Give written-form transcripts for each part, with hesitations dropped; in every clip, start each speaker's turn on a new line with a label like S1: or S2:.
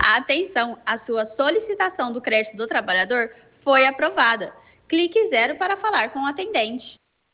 S1: Atenção, a sua solicitação do crédito do trabalhador foi aprovada. Clique 0 para falar com o atendente.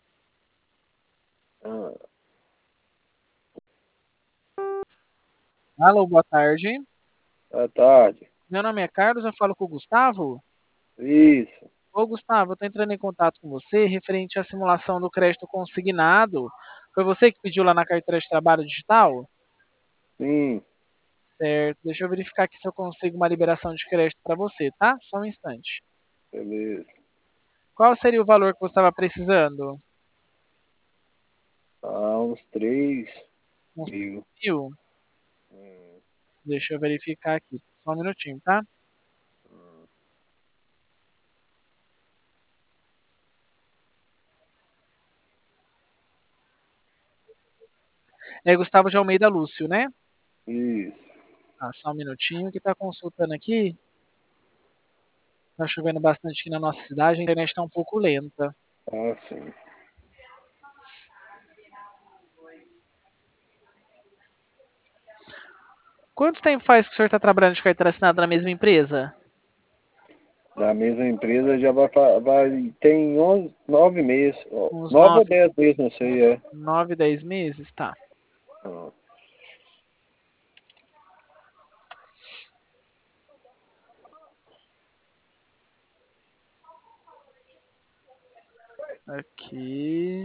S2: Alô, boa tarde.
S3: Boa tarde.
S2: Meu nome é Carlos, eu falo com o Gustavo.
S3: Isso.
S2: Ô, Gustavo, eu estou entrando em contato com você referente à simulação do crédito consignado. Foi você que pediu lá na carteira de trabalho digital?
S3: Sim,
S2: Certo. Deixa eu verificar aqui se eu consigo uma liberação de crédito para você, tá? Só um instante.
S3: beleza.
S2: Qual seria o valor que você estava precisando?
S3: Uns 3
S2: Uns
S3: mil.
S2: 1.000? Deixa eu verificar aqui. Só um minutinho, tá? É Gustavo de Almeida Lúcio, né?
S3: Isso.
S2: Ah, só um minutinho que tá consultando aqui. Tá chovendo bastante aqui na nossa cidade, a internet tá um pouco lenta.
S3: Sim.
S2: Quanto tempo faz que o senhor está trabalhando de carteira assinada na mesma empresa?
S3: Da mesma empresa já tem 9 meses.
S2: Uns
S3: 9 ou 10 meses, não sei,
S2: 9, 10 meses? Tá.
S3: Ah,
S2: Aqui.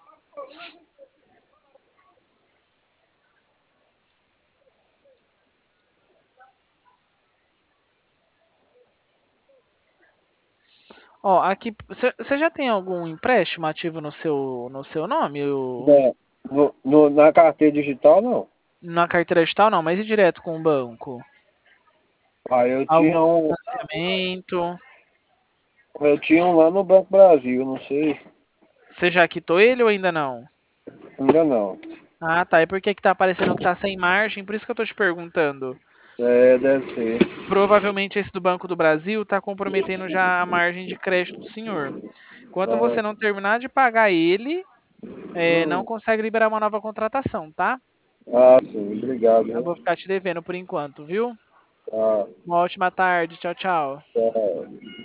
S2: Ó, aqui. Você já tem algum empréstimo ativo no seu nome?
S3: na carteira digital, não.
S2: Na carteira digital, não, mas e direto com o banco?
S3: Eu
S2: Algum
S3: tinha
S2: financiamento?
S3: lá no Banco Brasil, não sei.
S2: Você já quitou ele ou ainda não?
S3: Ainda não.
S2: Ah, tá. E por que que tá aparecendo que tá sem margem? Por isso que eu tô te perguntando.
S3: Deve ser.
S2: Provavelmente esse do Banco do Brasil está comprometendo já a margem de crédito do senhor. Enquanto você não terminar de pagar ele, não
S3: Hum.
S2: consegue liberar uma nova contratação, tá?
S3: Sim, obrigado,
S2: Eu
S3: viu?
S2: vou ficar te devendo por enquanto, viu?
S3: Tá,
S2: Uma ótima tarde. Tchau, tchau.
S3: tá.